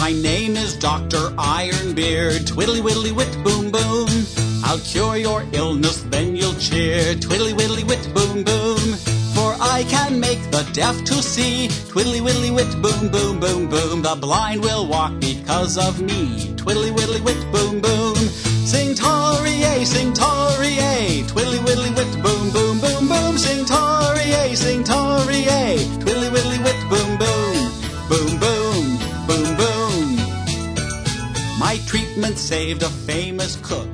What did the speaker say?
My name is Dr. Ironbeard. Twiddly widdly wit boom boom. I'll cure your illness, then you'll cheer. Twiddly widdly wit boom boom. For I can make the deaf to see. Twiddly widdly wit boom boom boom boom. The blind will walk because of me. Twiddly widdly wit boom boom. Sing Taurier, sing Taurier. Twiddly widdly wit boom boom boom boom. Sing Taurier, sing Taurier. Twiddly widdly wit boom boom. Boom boom, boom boom. My treatment saved a famous cook.